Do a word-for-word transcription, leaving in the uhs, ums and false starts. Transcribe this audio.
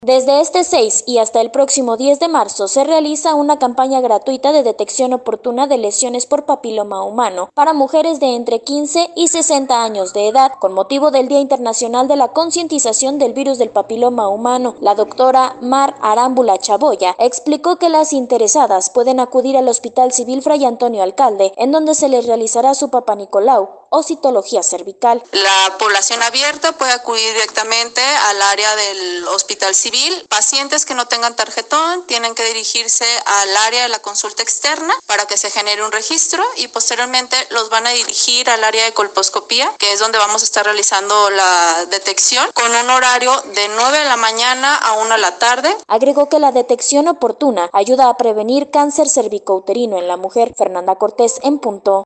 Desde este seis y hasta el próximo diez de marzo se realiza una campaña gratuita de detección oportuna de lesiones por papiloma humano para mujeres de entre quince y sesenta años de edad, con motivo del Día Internacional de la Concientización del Virus del Papiloma Humano. La doctora Mar Arámbula Chaboya explicó que las interesadas pueden acudir al Hospital Civil Fray Antonio Alcalde, en donde se les realizará su Papá Nicolau o citología cervical. La población abierta puede acudir directamente al área del Hospital Civil. Pacientes que no tengan tarjetón tienen que dirigirse al área de la consulta externa para que se genere un registro y posteriormente los van a dirigir al área de colposcopía, que es donde vamos a estar realizando la detección, con un horario de nueve de la mañana a una de la tarde. Agregó que la detección oportuna ayuda a prevenir cáncer cervicouterino en la mujer. Fernanda Cortés, en punto.